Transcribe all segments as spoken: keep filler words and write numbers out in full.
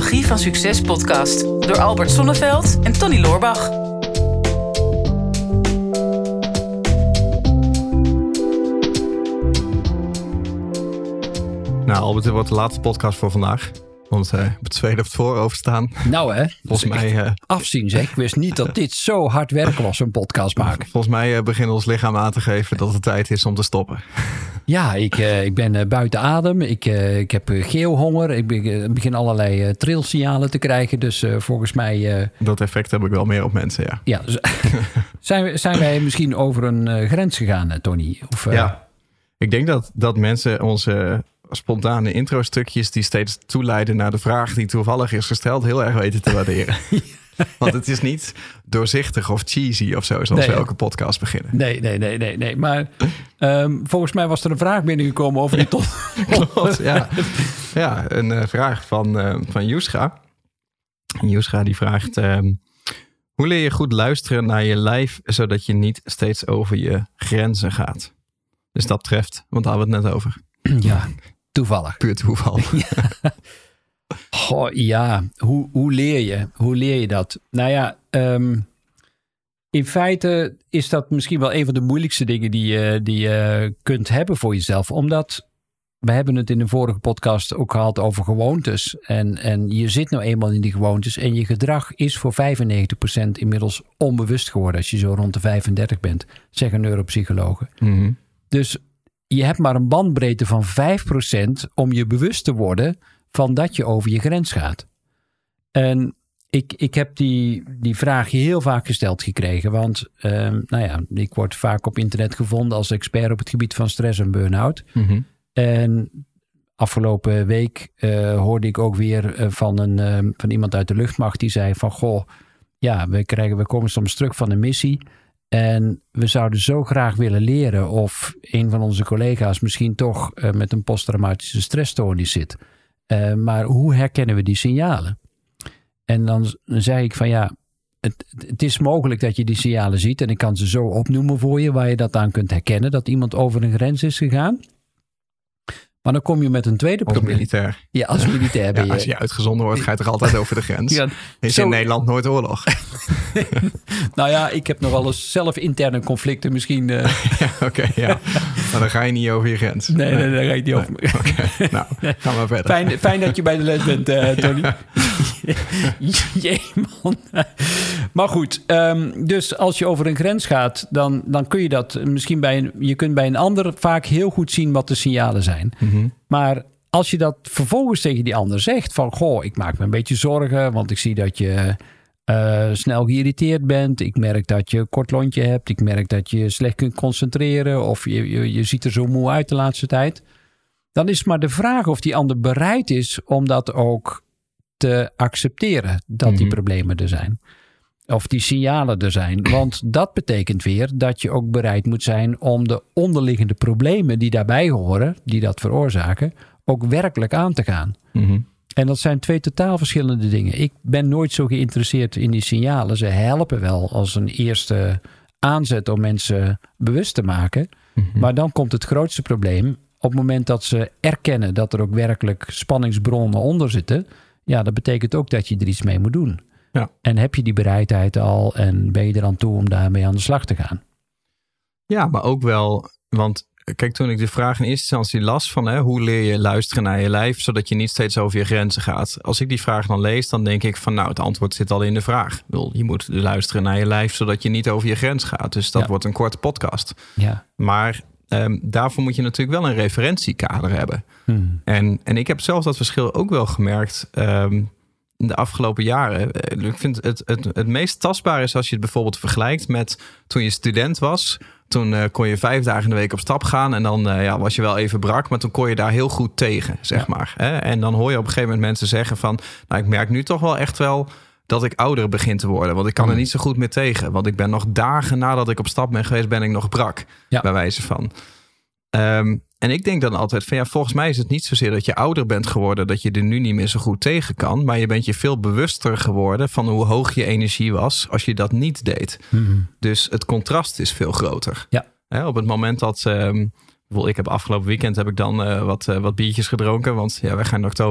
Psychologie van Succes podcast door Albert Sonneveld en Tony Loorbach. Nou Albert, dit wordt de laatste podcast voor vandaag. Want uh, het tweede op het voorhoofd staan. Nou hè, volgens mij uh, afzien zeg. Ik wist niet dat dit zo hard werken was, een podcast maken. Volgens mij uh, begint ons lichaam aan te geven dat het tijd is om te stoppen. Ja, ik, uh, ik ben uh, buiten adem. Ik, uh, ik heb uh, geelhonger. Ik be- uh, begin allerlei uh, trilsignalen te krijgen. Dus uh, volgens mij... Uh, dat effect heb ik wel meer op mensen, ja. ja z- zijn, we, zijn wij misschien over een uh, grens gegaan, uh, Tony? Of, uh, ja, ik denk dat, dat mensen onze... spontane intro-stukjes die steeds toeleiden naar de vraag die toevallig is gesteld, heel erg weten te waarderen. Want het is niet doorzichtig of cheesy of zo, zoals nee, we elke podcast beginnen. Nee, nee, nee, nee. nee. Maar um, volgens mij was er een vraag binnengekomen over die tot. Klopt, ja. Ja, een uh, vraag van, uh, van Yusra. Yusra die vraagt, um, hoe leer je goed luisteren naar je lijf, zodat je niet steeds over je grenzen gaat? Dus dat treft, want daar hadden we het net over. Ja, toevallig. Puur toeval. Ja. Goh, ja, hoe, hoe leer je? Hoe leer je dat? Nou ja, um, in feite is dat misschien wel een van de moeilijkste dingen die je, die je kunt hebben voor jezelf. Omdat, we hebben het in de vorige podcast ook gehad over gewoontes. En, en je zit nou eenmaal in die gewoontes en je gedrag is voor vijfennegentig procent inmiddels onbewust geworden. Als je zo rond de vijfendertig bent, zeggen neuropsychologen. Mm-hmm. Dus je hebt maar een bandbreedte van vijf procent om je bewust te worden van dat je over je grens gaat. En ik, ik heb die, die vraag heel vaak gesteld gekregen. Want uh, nou ja, ik word vaak op internet gevonden als expert op het gebied van stress en burn-out. Mm-hmm. En afgelopen week uh, hoorde ik ook weer uh, van, een, uh, van iemand uit de luchtmacht die zei van goh, ja, we, krijgen, we komen soms terug van een missie. En we zouden zo graag willen leren of een van onze collega's misschien toch uh, met een posttraumatische stressstoornis zit. Uh, maar hoe herkennen we die signalen? En dan zei ik van ja, het, het is mogelijk dat je die signalen ziet. En ik kan ze zo opnoemen voor je waar je dat aan kunt herkennen. Dat iemand over een grens is gegaan. Maar dan kom je met een tweede als probleem. Militair. Ja, als militair ben ja, je. als je uitgezonden wordt, ga je toch altijd over de grens. Ja, is zo... in Nederland nooit oorlog. Nou ja, ik heb nog wel eens zelf interne conflicten misschien. Uh... ja, Oké, okay, ja. Maar dan ga je niet over je grens. Nee, nee, nee dan ga je niet over. Nee. Oké, okay. Nou, gaan we verder. Fijn, fijn dat je bij de les bent, uh, Tony. Jee, man. Maar goed, um, dus als je over een grens gaat, dan, dan kun je dat misschien bij een... Je kunt bij een ander vaak heel goed zien wat de signalen zijn. Mm-hmm. Maar als je dat vervolgens tegen die ander zegt van goh, ik maak me een beetje zorgen, want ik zie dat je uh, snel geïrriteerd bent. Ik merk dat je een kort lontje hebt. Ik merk dat je slecht kunt concentreren of je, je, je ziet er zo moe uit de laatste tijd. Dan is het maar de vraag of die ander bereid is om dat ook te accepteren, dat mm-hmm. die problemen er zijn. Of die signalen er zijn. Want dat betekent weer dat je ook bereid moet zijn om de onderliggende problemen die daarbij horen, die dat veroorzaken, ook werkelijk aan te gaan. Mm-hmm. En dat zijn twee totaal verschillende dingen. Ik ben nooit zo geïnteresseerd in die signalen. Ze helpen wel als een eerste aanzet om mensen bewust te maken. Mm-hmm. Maar dan komt het grootste probleem. Op het moment dat ze erkennen dat er ook werkelijk spanningsbronnen onder zitten, ja, dat betekent ook dat je er iets mee moet doen. Ja. En heb je die bereidheid al en ben je er aan toe om daarmee aan de slag te gaan? Ja, maar ook wel, want kijk, toen ik de vraag in eerste instantie las van hè, hoe leer je luisteren naar je lijf, zodat je niet steeds over je grenzen gaat. Als ik die vraag dan lees, dan denk ik van nou, het antwoord zit al in de vraag. Ik bedoel, je moet luisteren naar je lijf, zodat je niet over je grens gaat. Dus dat ja. wordt een korte podcast. Ja. Maar um, daarvoor moet je natuurlijk wel een referentiekader hebben. Hmm. En, en ik heb zelf dat verschil ook wel gemerkt um, de afgelopen jaren. Ik vind het, het, het meest tastbaar is als je het bijvoorbeeld vergelijkt met toen je student was. Toen uh, kon je vijf dagen in de week op stap gaan. En dan uh, ja, was je wel even brak. Maar toen kon je daar heel goed tegen, zeg ja. maar. Hè? En dan hoor je op een gegeven moment mensen zeggen van, nou, ik merk nu toch wel echt wel dat ik ouder begin te worden. Want ik kan er niet zo goed meer tegen. Want ik ben nog dagen nadat ik op stap ben geweest, ben ik nog brak. Ja. Bij wijze van. Um, en ik denk dan altijd van ja, volgens mij is het niet zozeer dat je ouder bent geworden, dat je er nu niet meer zo goed tegen kan. Maar je bent je veel bewuster geworden van hoe hoog je energie was als je dat niet deed. Mm-hmm. Dus het contrast is veel groter. Ja. Hè, op het moment dat, um, bijvoorbeeld ik heb afgelopen weekend heb ik dan uh, wat, uh, wat biertjes gedronken. Want ja, wij gaan in oktober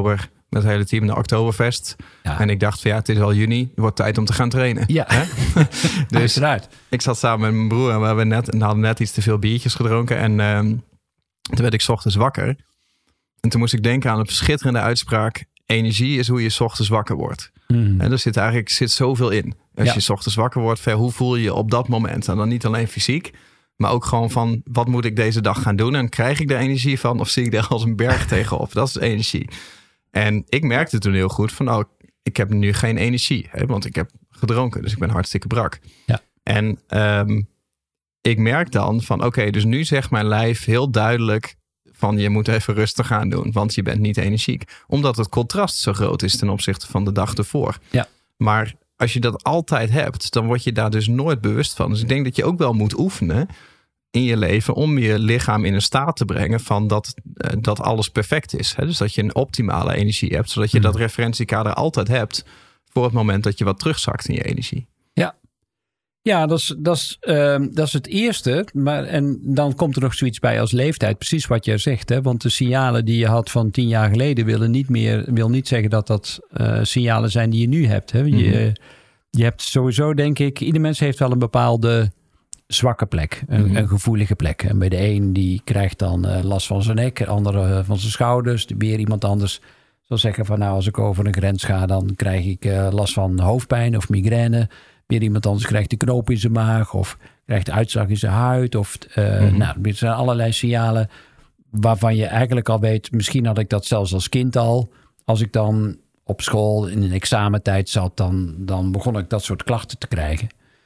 met het hele team naar Oktoberfest. Ja. En ik dacht van ja, het is al juni. Het wordt tijd om te gaan trainen. Ja, Hè? Dus uiteraard. ik zat samen met mijn broer en we hebben net, en hadden net iets te veel biertjes gedronken. En uh, toen werd ik 's ochtends wakker. En toen moest ik denken aan een schitterende uitspraak. Energie is hoe je 's ochtends wakker wordt. Mm. En er zit eigenlijk zit zoveel in. Als Ja. je 's ochtends wakker wordt, hoe voel je je op dat moment? En dan niet alleen fysiek, maar ook gewoon van wat moet ik deze dag gaan doen? En krijg ik er energie van of zie ik er als een berg tegenop? Dat is energie. En ik merkte toen heel goed van nou, ik heb nu geen energie. Hè, want ik heb gedronken, dus ik ben hartstikke brak. Ja. En um, ik merk dan van oké, okay, dus nu zegt mijn lijf heel duidelijk van je moet even rustig gaan doen, want je bent niet energiek. Omdat het contrast zo groot is ten opzichte van de dag ervoor. Ja. Maar als je dat altijd hebt, dan word je daar dus nooit bewust van. Dus ik denk dat je ook wel moet oefenen in je leven om je lichaam in een staat te brengen van dat, uh, dat alles perfect is. Hè? Dus dat je een optimale energie hebt, zodat je Mm. dat referentiekader altijd hebt voor het moment dat je wat terugzakt in je energie. Ja. Ja, dat is, dat, is, uh, dat is het eerste. Maar, en dan komt er nog zoiets bij als leeftijd. Precies wat jij zegt. Hè? Want de signalen die je had van tien jaar geleden willen niet meer, wil niet zeggen dat dat uh, signalen zijn die je nu hebt. Hè? Mm-hmm. Je, je hebt sowieso, denk ik, ieder mens heeft wel een bepaalde zwakke plek. Een, Mm-hmm. een gevoelige plek. En bij de een die krijgt dan uh, last van zijn nek. De andere van zijn schouders. De weer iemand anders zal zeggen van nou, als ik over een grens ga, dan krijg ik uh, last van hoofdpijn of migraine. Weer iemand anders krijgt de knoop in zijn maag of krijgt uitslag in zijn huid. Of, uh, mm-hmm. Nou, er zijn allerlei signalen waarvan je eigenlijk al weet, misschien had ik dat zelfs als kind al. Als ik dan op school in een examentijd zat, dan, dan begon ik dat soort klachten te krijgen.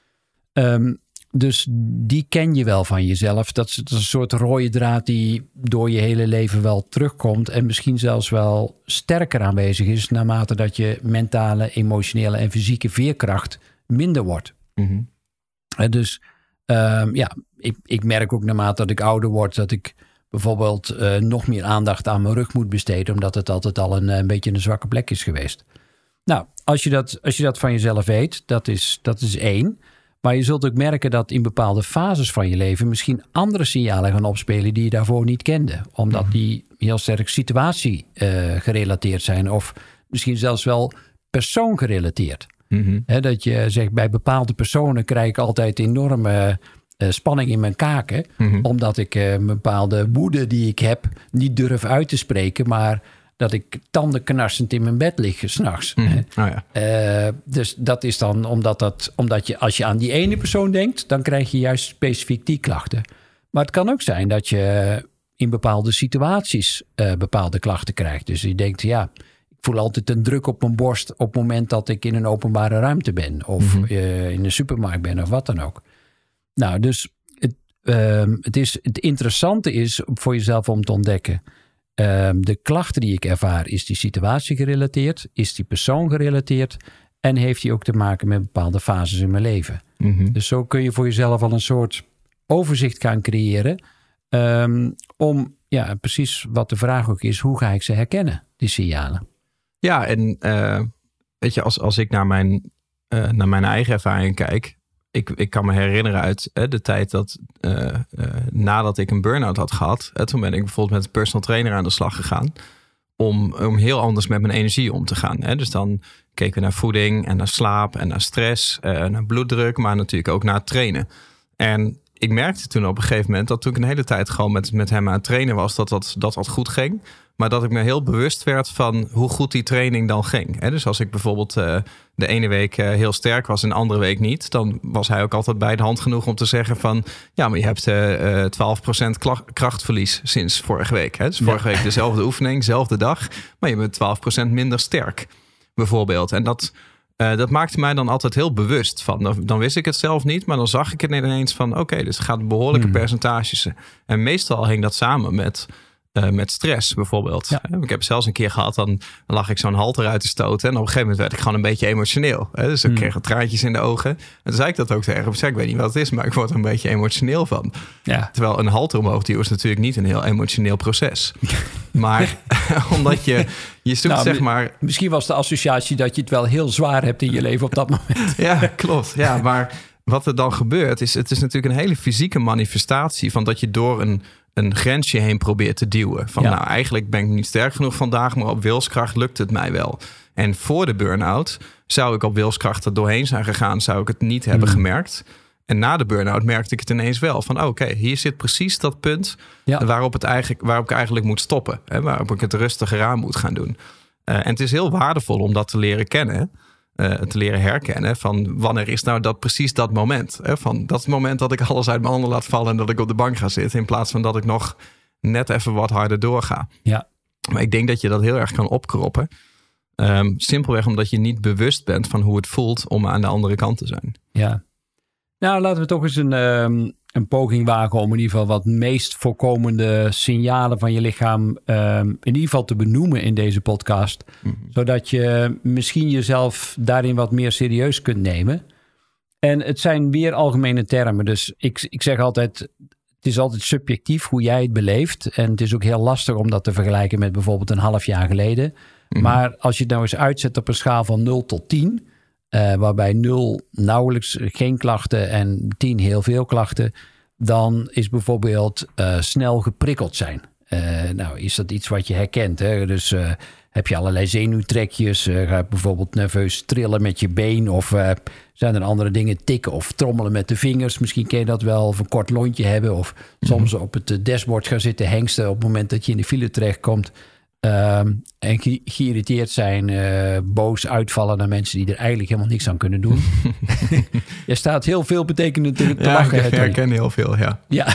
Um, dus die ken je wel van jezelf. Dat is, dat is een soort rode draad die door je hele leven wel terugkomt. En misschien zelfs wel sterker aanwezig is naarmate dat je mentale, emotionele en fysieke veerkracht minder wordt. Mm-hmm. En dus um, ja, ik, ik merk ook naarmate dat ik ouder word dat ik bijvoorbeeld uh, nog meer aandacht aan mijn rug moet besteden, omdat het altijd al een, een beetje een zwakke plek is geweest. Nou, als je dat, als je dat van jezelf weet, dat is, dat is één. Maar je zult ook merken dat in bepaalde fases van je leven misschien andere signalen gaan opspelen die je daarvoor niet kende. Omdat die heel sterk situatie uh, gerelateerd zijn of misschien zelfs wel persoon gerelateerd. Mm-hmm. He, dat je zegt, bij bepaalde personen krijg ik altijd enorme uh, spanning in mijn kaken. Mm-hmm. Omdat ik uh, een bepaalde woede die ik heb niet durf uit te spreken. Maar dat ik tandenknarsend in mijn bed lig 's nachts. Mm-hmm. Oh ja. uh, dus dat is dan omdat, dat, omdat je als je aan die ene persoon denkt, dan krijg je juist specifiek die klachten. Maar het kan ook zijn dat je in bepaalde situaties uh, bepaalde klachten krijgt. Dus je denkt, ja, ik voel altijd een druk op mijn borst op het moment dat ik in een openbare ruimte ben. Of mm-hmm. uh, in de supermarkt ben of wat dan ook. Nou, dus het, uh, het, is, het interessante is voor jezelf om te ontdekken. Uh, de klachten die ik ervaar, is die situatie gerelateerd? Is die persoon gerelateerd? En heeft die ook te maken met bepaalde fases in mijn leven? Mm-hmm. Dus zo kun je voor jezelf al een soort overzicht gaan creëren. Um, om, ja, precies wat de vraag ook is, hoe ga ik ze herkennen, die signalen? Ja, en uh, weet je, als, als ik naar mijn, uh, naar mijn eigen ervaring kijk. Ik, ik kan me herinneren uit uh, de tijd dat uh, uh, nadat ik een burn-out had gehad. Uh, toen ben ik bijvoorbeeld met een personal trainer aan de slag gegaan. Om, om heel anders met mijn energie om te gaan. Hè. Dus dan keken we naar voeding en naar slaap en naar stress. Uh, naar bloeddruk, maar natuurlijk ook naar trainen. En ik merkte toen op een gegeven moment dat toen ik een hele tijd gewoon met, met hem aan het trainen was, dat dat, dat dat goed ging. Maar dat ik me heel bewust werd van hoe goed die training dan ging. He, dus als ik bijvoorbeeld uh, de ene week uh, heel sterk was en de andere week niet, dan was hij ook altijd bij de hand genoeg om te zeggen van ja, maar je hebt uh, uh, twaalf procent krachtverlies sinds vorige week. He. Dus vorige ja. week dezelfde oefening, dezelfde dag, maar je bent twaalf procent minder sterk bijvoorbeeld. En dat, uh, dat maakte mij dan altijd heel bewust van. Dan, dan wist ik het zelf niet, maar dan zag ik het ineens van oké, okay, dus het gaat behoorlijke hmm. percentages. En meestal hing dat samen met Uh, met stress bijvoorbeeld. Ja. Ik heb zelfs een keer gehad, dan lag ik zo'n halter uit te stoten. En op een gegeven moment werd ik gewoon een beetje emotioneel. Hè? Dus ik mm. kreeg traantjes in de ogen. En toen zei ik dat ook tegen hem. Ik zei, ik weet niet wat het is, maar ik word er een beetje emotioneel van. Ja. Terwijl een halter omhoog duwen is natuurlijk niet een heel emotioneel proces. Maar omdat je, je zoekt nou, zeg maar... Misschien was de associatie dat je het wel heel zwaar hebt in je leven op dat moment. Ja, klopt. Ja, maar wat er dan gebeurt is, het is natuurlijk een hele fysieke manifestatie van dat je door een een grensje heen probeert te duwen. Van Ja. nou, eigenlijk ben ik niet sterk genoeg vandaag, maar op wilskracht lukt het mij wel. En voor de burn-out zou ik op wilskracht er doorheen zijn gegaan, zou ik het niet hebben Mm. gemerkt. En na de burn-out merkte ik het ineens wel. Van oké, okay, hier zit precies dat punt Ja. waarop, het eigenlijk, waarop ik eigenlijk moet stoppen. Hè, waarop ik het rustiger aan moet gaan doen. Uh, en het is heel waardevol om dat te leren kennen. Uh, te leren herkennen van wanneer is nou dat precies dat moment. Hè? Van dat moment dat ik alles uit mijn handen laat vallen en dat ik op de bank ga zitten. In plaats van dat ik nog net even wat harder doorga. Ja. Maar ik denk dat je dat heel erg kan opkroppen. Um, simpelweg omdat je niet bewust bent van hoe het voelt om aan de andere kant te zijn. Ja. Nou, laten we toch eens een, um, een poging wagen om in ieder geval wat meest voorkomende signalen van je lichaam um, in ieder geval te benoemen in deze podcast. Mm-hmm. Zodat je misschien jezelf daarin wat meer serieus kunt nemen. En het zijn weer algemene termen. Dus ik, ik zeg altijd, het is altijd subjectief hoe jij het beleeft. En het is ook heel lastig om dat te vergelijken met bijvoorbeeld een half jaar geleden. Mm-hmm. Maar als je het nou eens uitzet op een schaal van nul tot tien... Uh, waarbij nul nauwelijks geen klachten en tien heel veel klachten, dan is bijvoorbeeld uh, snel geprikkeld zijn. Uh, nou, is dat iets wat je herkent? Hè? Dus uh, heb je allerlei zenuwtrekjes, uh, ga je bijvoorbeeld nerveus trillen met je been of uh, zijn er andere dingen, tikken of trommelen met de vingers. Misschien ken je dat wel, of een kort lontje hebben of mm-hmm. soms op het dashboard gaan zitten hengsten op het moment dat je in de file terechtkomt. Uh, en ge- geïrriteerd zijn, uh, boos uitvallen naar mensen die er eigenlijk helemaal niks aan kunnen doen. Je staat heel veel betekenend te, te ja, lachen. Ik herken heel veel, ja. Ja,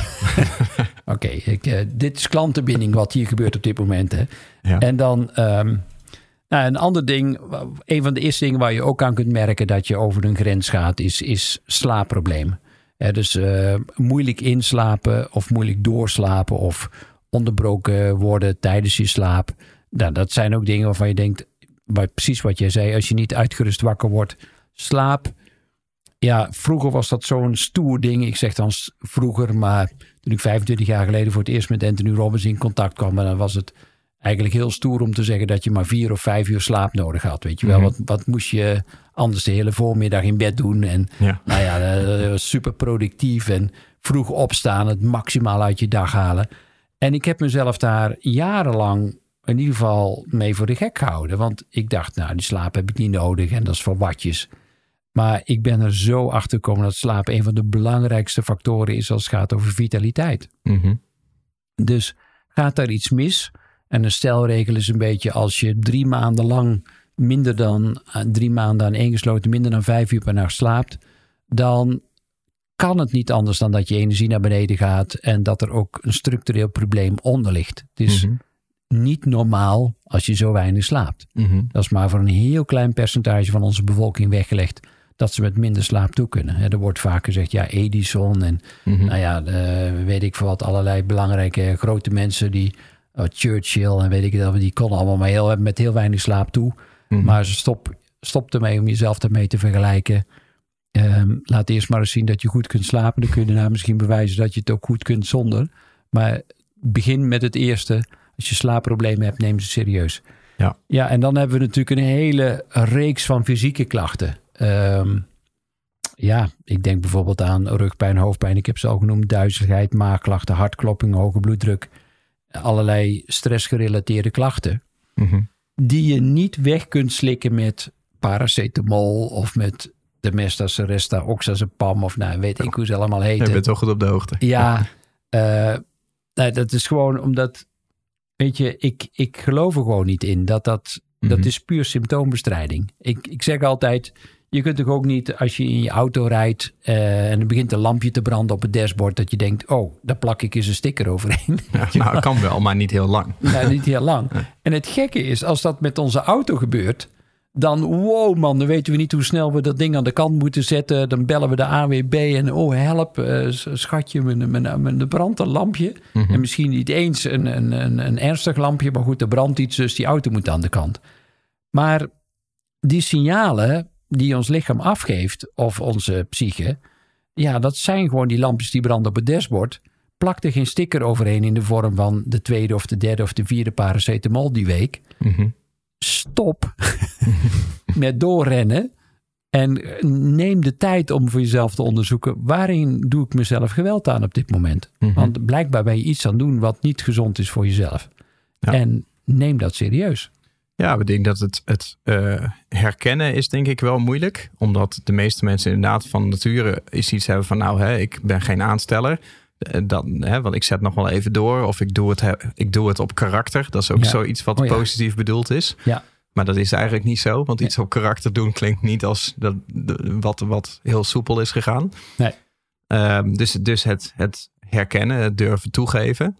oké. Okay, uh, dit is klantenbinding wat hier gebeurt op dit moment. Hè. Ja. En dan um, nou, een ander ding, een van de eerste dingen waar je ook aan kunt merken dat je over een grens gaat, is, is slaapprobleem. Uh, dus uh, moeilijk inslapen of moeilijk doorslapen of onderbroken worden tijdens je slaap. Nou, dat zijn ook dingen waarvan je denkt, precies wat jij zei, als je niet uitgerust wakker wordt, slaap. Ja, vroeger was dat zo'n stoer ding. Ik zeg dan vroeger, maar toen ik vijfentwintig jaar geleden voor het eerst met Anthony Robbins in contact kwam, dan was het eigenlijk heel stoer om te zeggen dat je maar vier of vijf uur slaap nodig had. Weet je wel, mm-hmm. wat, wat moest je anders de hele voormiddag in bed doen? En ja. nou ja, dat was super productief en vroeg opstaan, het maximaal uit je dag halen. En ik heb mezelf daar jarenlang in ieder geval mee voor de gek gehouden. Want ik dacht, nou, die slaap heb ik niet nodig en dat is voor watjes. Maar ik ben er zo achter gekomen dat slaap een van de belangrijkste factoren is als het gaat over vitaliteit. Mm-hmm. Dus gaat daar iets mis? En een stelregel is een beetje als je drie maanden lang minder dan drie maanden aan ingesloten, minder dan vijf uur per nacht slaapt, dan kan het niet anders dan dat je energie naar beneden gaat en dat er ook een structureel probleem onder ligt. Het is mm-hmm. niet normaal als je zo weinig slaapt. Mm-hmm. Dat is maar voor een heel klein percentage van onze bevolking weggelegd dat ze met minder slaap toe kunnen. Er wordt vaak gezegd, ja, Edison en mm-hmm. nou ja, uh, weet ik veel wat, allerlei belangrijke grote mensen die, uh, Churchill en weet ik wel, die konden allemaal maar heel, met heel weinig slaap toe. Mm-hmm. Maar stop, stop ermee om jezelf daarmee te vergelijken. Um, laat eerst maar eens zien dat je goed kunt slapen. Dan kun je daarna misschien bewijzen dat je het ook goed kunt zonder. Maar begin met het eerste. Als je slaapproblemen hebt, neem ze serieus. Ja, ja en dan hebben we natuurlijk een hele reeks van fysieke klachten. Um, ja, ik denk bijvoorbeeld aan rugpijn, hoofdpijn. Ik heb ze al genoemd. Duizeligheid, maagklachten, hartklopping, hoge bloeddruk. Allerlei stressgerelateerde klachten. Mm-hmm. Die je niet weg kunt slikken met paracetamol of met de Mesta, Seresta, Oxazepam of nou, weet ik hoe ze allemaal heten. Je bent toch goed op de hoogte. Ja, uh, nou, dat is gewoon omdat, weet je, ik, ik geloof er gewoon niet in. Dat, dat, mm-hmm. dat is puur symptoombestrijding. Ik, ik zeg altijd, je kunt toch ook niet als je in je auto rijdt uh, en er begint een lampje te branden op het dashboard, dat je denkt, oh, daar plak ik eens een sticker overheen. Ja, nou, het kan wel, maar niet heel lang. Nou, niet heel lang. Ja. En het gekke is, als dat met onze auto gebeurt, dan, wow man, dan weten we niet hoe snel we dat ding aan de kant moeten zetten. Dan bellen we de A W B en oh help, uh, schatje, mijn, mijn, mijn brandt een lampje. Mm-hmm. En misschien niet eens een, een, een, een ernstig lampje, maar goed, er brandt iets, dus die auto moet aan de kant. Maar die signalen die ons lichaam afgeeft, of onze psyche, ja, dat zijn gewoon die lampjes die branden op het dashboard. Plak er geen sticker overheen in de vorm van de tweede of de derde of de vierde paracetamol die week. Mm-hmm. Stop met doorrennen. En neem de tijd om voor jezelf te onderzoeken, waarin doe ik mezelf geweld aan op dit moment? Mm-hmm. Want blijkbaar ben je iets aan het doen wat niet gezond is voor jezelf. Ja. En neem dat serieus. Ja, ik denk dat het, het uh, herkennen is denk ik wel moeilijk. Omdat de meeste mensen inderdaad van nature is iets hebben van nou, hè, ik ben geen aansteller. Dat, hè, want ik zet nog wel even door. Of ik doe het, ik doe het op karakter. Dat is ook ja. zoiets wat oh, ja. positief bedoeld is. Ja. Maar dat is eigenlijk niet zo. Want iets nee. op karakter doen klinkt niet als dat, de, wat, wat heel soepel is gegaan. Nee. Um, dus dus het, het herkennen, het durven toegeven.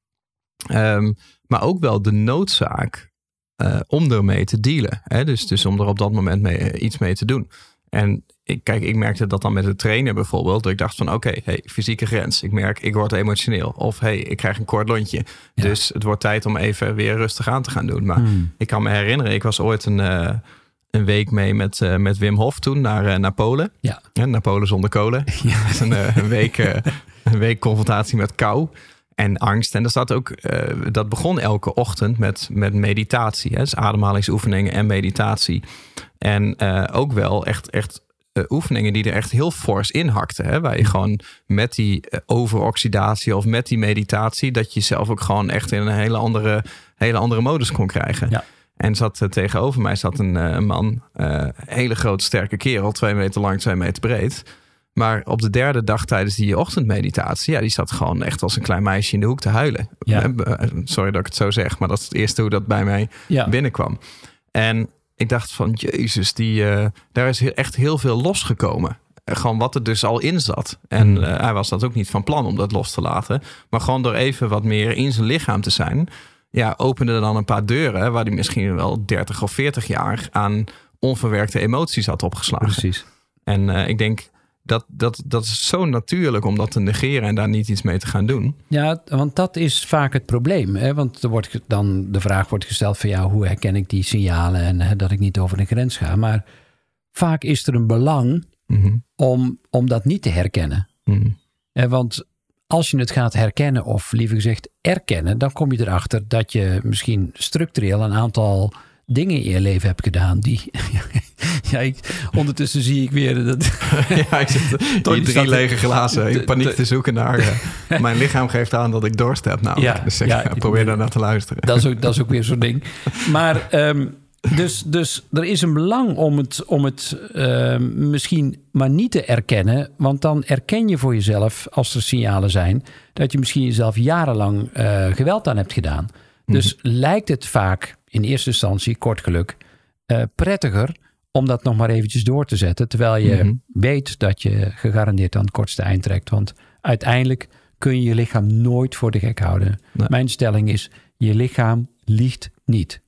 Um, maar ook wel de noodzaak uh, om ermee te dealen. Hè? Dus, dus om er op dat moment mee, iets mee te doen. En ik, kijk, ik merkte dat dan met de trainer bijvoorbeeld. Dat ik dacht van oké, okay, hey, fysieke grens. Ik merk, ik word emotioneel. Of hey, ik krijg een kort lontje. Ja. Dus het wordt tijd om even weer rustig aan te gaan doen. Maar hmm. ik kan me herinneren, ik was ooit een, uh, een week mee met, uh, met Wim Hof toen naar, uh, naar Polen. Ja. Ja, naar Polen zonder kolen. Ja. Dus een, uh, een, week, uh, een week confrontatie met kou en angst. En dat, staat ook, uh, dat begon elke ochtend met, met meditatie. Hè? Dus ademhalingsoefeningen en meditatie. En uh, ook wel echt... echt Uh, oefeningen die er echt heel fors in hakten. Hè? Waar je gewoon met die uh, overoxidatie of met die meditatie... dat je jezelf ook gewoon echt in een hele andere, hele andere modus kon krijgen. Ja. En zat uh, tegenover mij zat een uh, man, uh, hele grote sterke kerel... twee meter lang, twee meter breed. Maar op de derde dag tijdens die ochtendmeditatie... ja, die zat gewoon echt als een klein meisje in de hoek te huilen. Ja. Uh, sorry dat ik het zo zeg, maar dat is het eerste hoe dat bij mij ja. binnenkwam. En... ik dacht van, jezus, die, uh, daar is echt heel veel losgekomen. Uh, gewoon wat er dus al in zat. En uh, hij was dat ook niet van plan om dat los te laten. Maar gewoon door even wat meer in zijn lichaam te zijn... ja, opende dan een paar deuren... waar hij misschien wel dertig of veertig jaar... aan onverwerkte emoties had opgeslagen. Precies. En uh, ik denk... Dat, dat, dat is zo natuurlijk om dat te negeren en daar niet iets mee te gaan doen. Ja, want dat is vaak het probleem. Hè? Want er wordt dan de vraag wordt gesteld van ja, hoe herken ik die signalen en hè, dat ik niet over de grens ga. Maar vaak is er een belang mm-hmm. om, om dat niet te herkennen. Mm-hmm. Hè, want als je het gaat herkennen of liever gezegd erkennen, dan kom je erachter dat je misschien structureel een aantal dingen in je leven hebt gedaan die... ja, ik, ondertussen zie ik weer dat... ja, ik zit die drie lege glazen in paniek te zoeken naar... Uh, mijn lichaam geeft aan dat ik dorst heb. Nou, ja, dus ik ja, probeer daar naar te luisteren. Dat is ook, dat is ook weer zo'n ding. Maar um, dus, dus er is een belang om het, om het uh, misschien maar niet te erkennen. Want dan erken je voor jezelf, als er signalen zijn... dat je misschien jezelf jarenlang uh, geweld aan hebt gedaan. Dus mm-hmm. lijkt het vaak in eerste instantie, kort geluk, uh, prettiger... om dat nog maar eventjes door te zetten... terwijl je mm-hmm. weet dat je gegarandeerd aan het kortste eind trekt. Want uiteindelijk kun je je lichaam nooit voor de gek houden. Nee. Mijn stelling is, je lichaam liegt niet.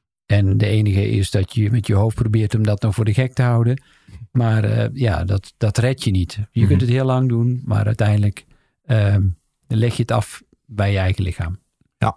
En de enige is dat je met je hoofd probeert om dat nog voor de gek te houden. Maar uh, ja, dat, dat red je niet. Je mm-hmm. kunt het heel lang doen, maar uiteindelijk uh, leg je het af bij je eigen lichaam. Ja,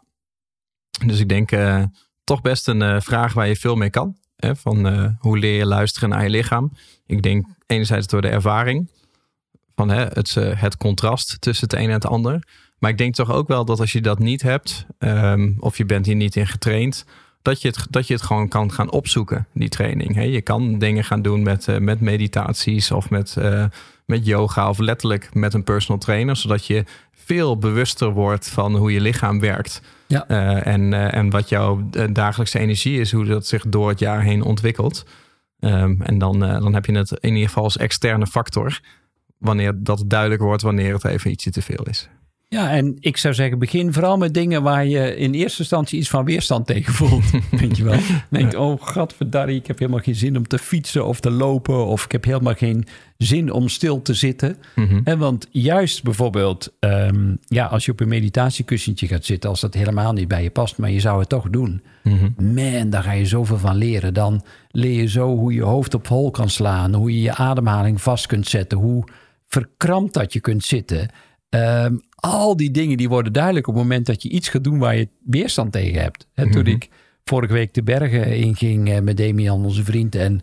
dus ik denk uh, toch best een uh, vraag waar je veel mee kan. Hè, van uh, hoe leer je luisteren naar je lichaam? Ik denk enerzijds door de ervaring van hè, het, uh, het contrast tussen het een en het ander. Maar ik denk toch ook wel dat als je dat niet hebt, um, of je bent hier niet in getraind, dat je het, dat je het gewoon kan gaan opzoeken, die training. Hè. Je kan dingen gaan doen met, uh, met meditaties of met, uh, met yoga of letterlijk met een personal trainer, zodat je veel bewuster wordt van hoe je lichaam werkt. Ja. Uh, en, uh, en wat jouw dagelijkse energie is, hoe dat zich door het jaar heen ontwikkelt. Um, en dan, uh, dan heb je het in ieder geval als externe factor, wanneer dat duidelijk wordt, wanneer het even ietsje te veel is. Ja, en ik zou zeggen, begin vooral met dingen waar je in eerste instantie iets van weerstand tegen voelt. Weet je wel? Denk, oh gadverdarrie, ik heb helemaal geen zin om te fietsen of te lopen. Of ik heb helemaal geen zin om stil te zitten. Mm-hmm. En want juist bijvoorbeeld, um, ja, als je op een meditatiekussentje gaat zitten, als dat helemaal niet bij je past, maar je zou het toch doen. Mm-hmm. Man, daar ga je zoveel van leren. Dan leer je zo hoe je hoofd op hol kan slaan. Hoe je je ademhaling vast kunt zetten. Hoe verkrampt dat je kunt zitten. Um, al die dingen die worden duidelijk op het moment dat je iets gaat doen waar je weerstand tegen hebt. He, toen mm-hmm. ik vorige week de bergen inging uh, met Damian, onze vriend. En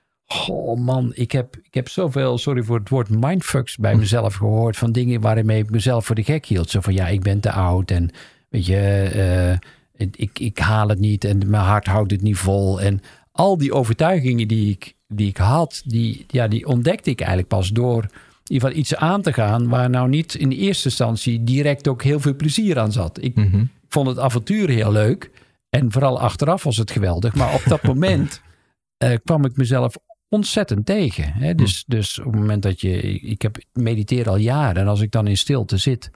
oh man, ik heb, ik heb zoveel, sorry voor het woord, mindfucks bij mezelf gehoord. Van dingen waarmee ik mezelf voor de gek hield. Zo van ja, ik ben te oud en weet je, uh, ik, ik haal het niet en mijn hart houdt het niet vol. En al die overtuigingen die ik die ik had, die, ja, die ontdekte ik eigenlijk pas door in ieder geval iets aan te gaan waar nou niet in de eerste instantie direct ook heel veel plezier aan zat. Ik Mm-hmm. vond het avontuur heel leuk en vooral achteraf was het geweldig. Maar op dat moment uh, kwam ik mezelf ontzettend tegen. Hè? Dus, mm. dus op het moment dat je... Ik heb mediteer al jaren en als ik dan in stilte zit...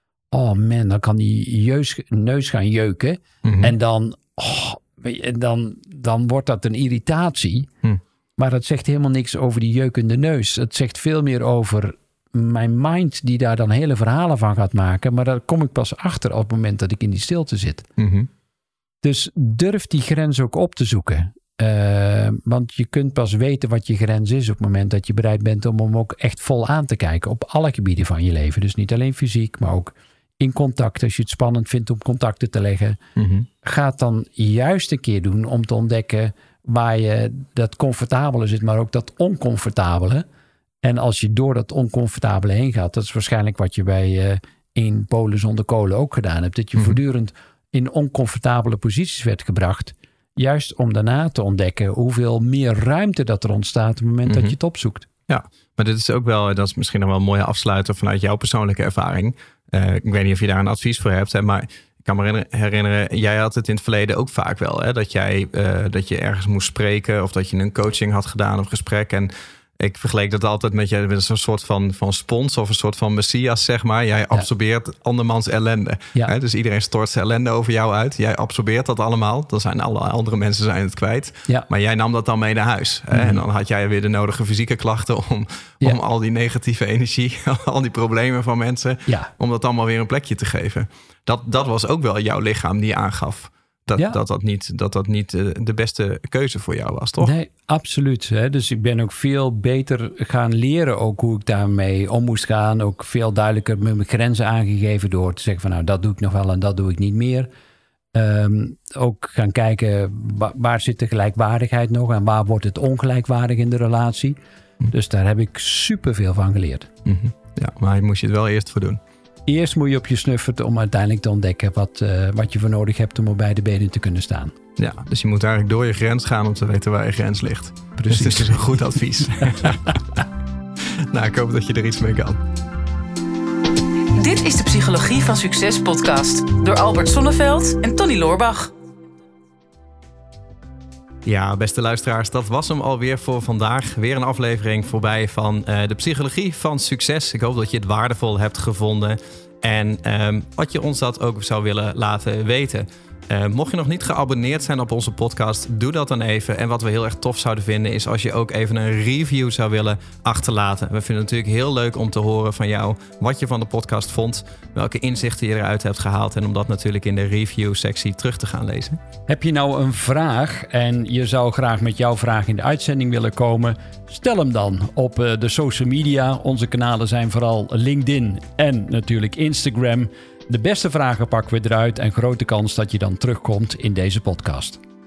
Oh man, dan kan die jeus, neus gaan jeuken. Mm-hmm. En dan, oh, dan, dan wordt dat een irritatie. Mm. Maar dat zegt helemaal niks over die jeukende neus. Het zegt veel meer over mijn mind die daar dan hele verhalen van gaat maken. Maar daar kom ik pas achter op het moment dat ik in die stilte zit. Mm-hmm. Dus durf die grens ook op te zoeken. Uh, want je kunt pas weten wat je grens is op het moment dat je bereid bent om hem ook echt vol aan te kijken. Op alle gebieden van je leven. Dus niet alleen fysiek, maar ook in contact. Als je het spannend vindt om contacten te leggen. Mm-hmm. Ga het dan juist een keer doen om te ontdekken waar je dat comfortabele zit, maar ook dat oncomfortabele. En als je door dat oncomfortabele heen gaat, dat is waarschijnlijk wat je bij uh, één Polen zonder kolen ook gedaan hebt. Dat je mm-hmm. voortdurend in oncomfortabele posities werd gebracht. Juist om daarna te ontdekken hoeveel meer ruimte dat er ontstaat op het moment mm-hmm. dat je het opzoekt. Ja, maar dit is ook wel, dat is misschien nog wel een mooie afsluiter vanuit jouw persoonlijke ervaring. Uh, ik weet niet of je daar een advies voor hebt, hè, maar ik kan me herinneren, jij had het in het verleden ook vaak wel. Hè, dat jij uh, dat je ergens moest spreken of dat je een coaching had gedaan of gesprek. En ik vergeleek dat altijd met jij bent een soort van, van spons of een soort van messias, zeg maar. Jij absorbeert ja. andermans ellende. Ja. Hè, dus iedereen stort zijn ellende over jou uit. Jij absorbeert dat allemaal. Dan zijn alle andere mensen zijn het kwijt. Ja. Maar jij nam dat dan mee naar huis. Hè? Mm-hmm. En dan had jij weer de nodige fysieke klachten om, ja. om al die negatieve energie, al die problemen van mensen, ja. om dat allemaal weer een plekje te geven. Dat, dat was ook wel jouw lichaam die aangaf. Dat, ja. dat, dat niet, dat dat niet de beste keuze voor jou was, toch? Nee, absoluut. Hè? Dus ik ben ook veel beter gaan leren ook hoe ik daarmee om moest gaan. Ook veel duidelijker met mijn grenzen aangegeven door te zeggen van nou, dat doe ik nog wel en dat doe ik niet meer. Um, ook gaan kijken waar, waar zit de gelijkwaardigheid nog en waar wordt het ongelijkwaardig in de relatie. Mm. Dus daar heb ik superveel van geleerd. Mm-hmm. Ja, maar je moest je het wel eerst voor doen. Eerst moet je op je snuffert om uiteindelijk te ontdekken wat, uh, wat je voor nodig hebt om op beide benen te kunnen staan. Ja, dus je moet eigenlijk door je grens gaan om te weten waar je grens ligt. Precies. Dus dit is een goed advies. Nou, ik hoop dat je er iets mee kan. Dit is de Psychologie van Succes podcast door Albert Sonneveld en Tony Loorbach. Ja, beste luisteraars, dat was hem alweer voor vandaag. Weer een aflevering voorbij van uh, de Psychologie van Succes. Ik hoop dat je het waardevol hebt gevonden en um, wat je ons dat ook zou willen laten weten. Uh, mocht je nog niet geabonneerd zijn op onze podcast, doe dat dan even. En wat we heel erg tof zouden vinden is als je ook even een review zou willen achterlaten. We vinden het natuurlijk heel leuk om te horen van jou wat je van de podcast vond, welke inzichten je eruit hebt gehaald en om dat natuurlijk in de review-sectie terug te gaan lezen. Heb je nou een vraag en je zou graag met jouw vraag in de uitzending willen komen? Stel hem dan op de social media. Onze kanalen zijn vooral LinkedIn en natuurlijk Instagram. De beste vragen pakken we eruit en grote kans dat je dan terugkomt in deze podcast.